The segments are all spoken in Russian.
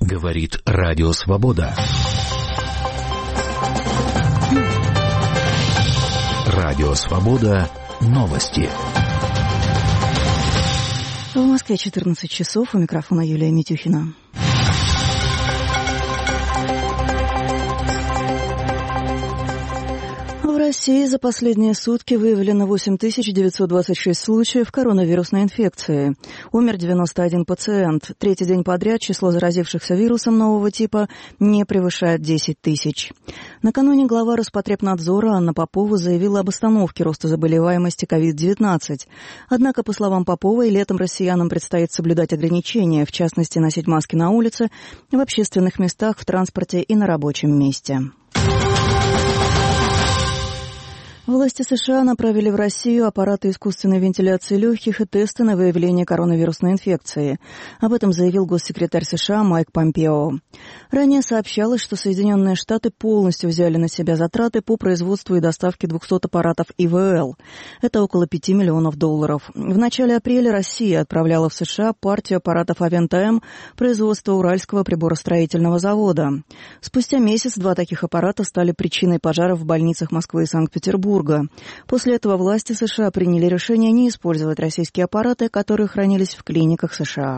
Говорит Радио Свобода. Радио Свобода. Новости. В Москве 14 часов. У микрофона Юлия Митюхина. В России за последние сутки выявлено 8926 случаев коронавирусной инфекции. Умер 91 пациент. Третий день подряд число заразившихся вирусом нового типа не превышает 10 тысяч. Накануне глава Роспотребнадзора Анна Попова заявила об остановке роста заболеваемости COVID-19. Однако, по словам Поповой, летом россиянам предстоит соблюдать ограничения, в частности, носить маски на улице, в общественных местах, в транспорте и на рабочем месте. Власти США направили в Россию аппараты искусственной вентиляции легких и тесты на выявление коронавирусной инфекции. Об этом заявил госсекретарь США Майк Помпео. Ранее сообщалось, что Соединенные Штаты полностью взяли на себя затраты по производству и доставке 200 аппаратов ИВЛ. Это около $5 миллионов. В начале апреля Россия отправляла в США партию аппаратов Авента-М производства Уральского приборостроительного завода. Спустя месяц 2 таких аппарата стали причиной пожаров в больницах Москвы и Санкт-Петербурга. После этого власти США приняли решение не использовать российские аппараты, которые хранились в клиниках США.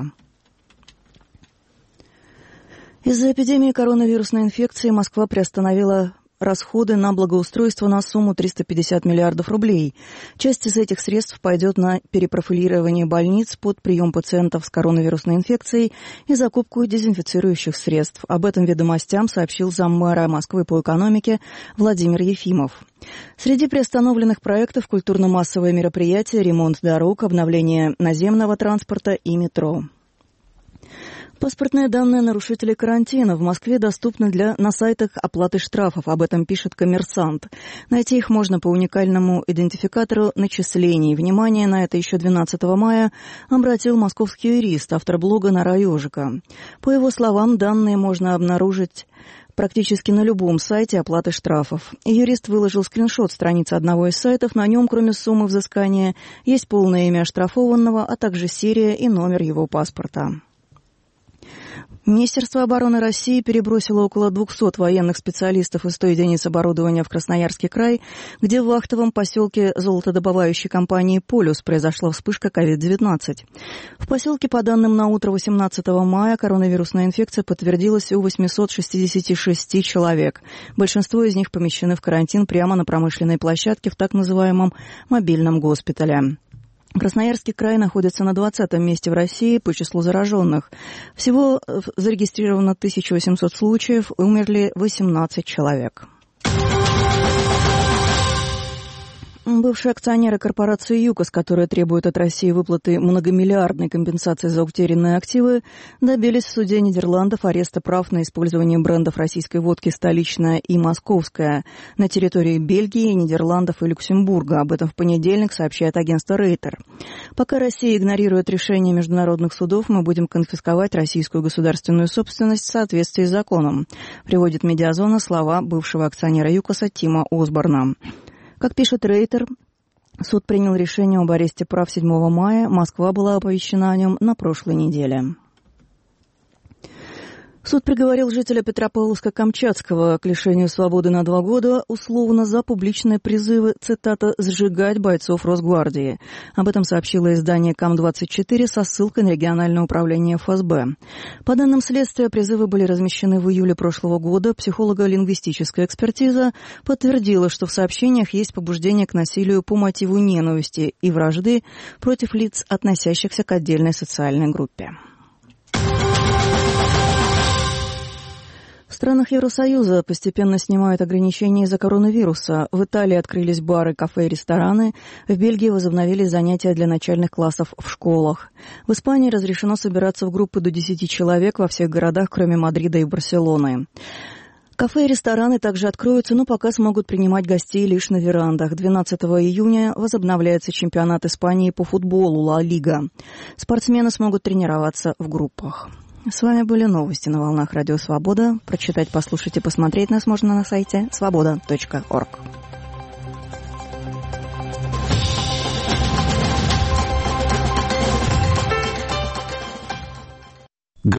Из-за эпидемии коронавирусной инфекции Москва приостановила расходы на благоустройство на сумму 350 миллиардов рублей. Часть из этих средств пойдет на перепрофилирование больниц под прием пациентов с коронавирусной инфекцией и закупку дезинфицирующих средств. Об этом «Ведомостям» сообщил заммэра Москвы по экономике Владимир Ефимов. Среди приостановленных проектов культурно-массовые мероприятия, ремонт дорог, обновление наземного транспорта и метро. Паспортные данные нарушителей карантина в Москве доступны на сайтах оплаты штрафов. Об этом пишет «Коммерсант». Найти их можно по уникальному идентификатору начислений. Внимание на это еще 12 мая обратил московский юрист, автор блога «Нора ежика». По его словам, данные можно обнаружить практически на любом сайте оплаты штрафов. Юрист выложил скриншот страницы одного из сайтов. На нем, кроме суммы взыскания, есть полное имя оштрафованного, а также серия и номер его паспорта. Министерство обороны России перебросило около 200 военных специалистов из 100 единиц оборудования в Красноярский край, где в вахтовом поселке золотодобывающей компании «Полюс» произошла вспышка COVID-19. В поселке, по данным на утро 18 мая, коронавирусная инфекция подтвердилась у 866 человек. Большинство из них помещены в карантин прямо на промышленной площадке в так называемом мобильном госпитале. Красноярский край находится на 20-м месте в России по числу зараженных. Всего зарегистрировано 1800 случаев, умерли 18 человек. Бывшие акционеры корпорации «ЮКОС», которые требуют от России выплаты многомиллиардной компенсации за утерянные активы, добились в суде Нидерландов ареста прав на использование брендов российской водки «Столичная» и «Московская» на территории Бельгии, Нидерландов и Люксембурга. Об этом в понедельник сообщает агентство Рейтер. Пока Россия игнорирует решения международных судов, мы будем конфисковать российскую государственную собственность в соответствии с законом, приводит «Медиазона» слова бывшего акционера «ЮКОСа» Тима Осборна. Как пишет Рейтер, суд принял решение об аресте прав 7 мая. Москва была оповещена о нем на прошлой неделе. Суд приговорил жителя Петропавловска-Камчатского к лишению свободы на 2 года условно за публичные призывы, цитата, «сжигать бойцов Росгвардии». Об этом сообщило издание КАМ-24 со ссылкой на региональное управление ФСБ. По данным следствия, призывы были размещены в июле прошлого года. Психолого-лингвистическая экспертиза подтвердила, что в сообщениях есть побуждение к насилию по мотиву ненависти и вражды против лиц, относящихся к отдельной социальной группе. В странах Евросоюза постепенно снимают ограничения из-за коронавируса. В Италии открылись бары, кафе и рестораны. В Бельгии возобновили занятия для начальных классов в школах. В Испании разрешено собираться в группы до 10 человек во всех городах, кроме Мадрида и Барселоны. Кафе и рестораны также откроются, но пока смогут принимать гостей лишь на верандах. 12 июня возобновляется чемпионат Испании по футболу «Ла Лига». Спортсмены смогут тренироваться в группах. С вами были новости на волнах Радио Свобода. Прочитать, послушать и посмотреть нас можно на сайте svoboda.org.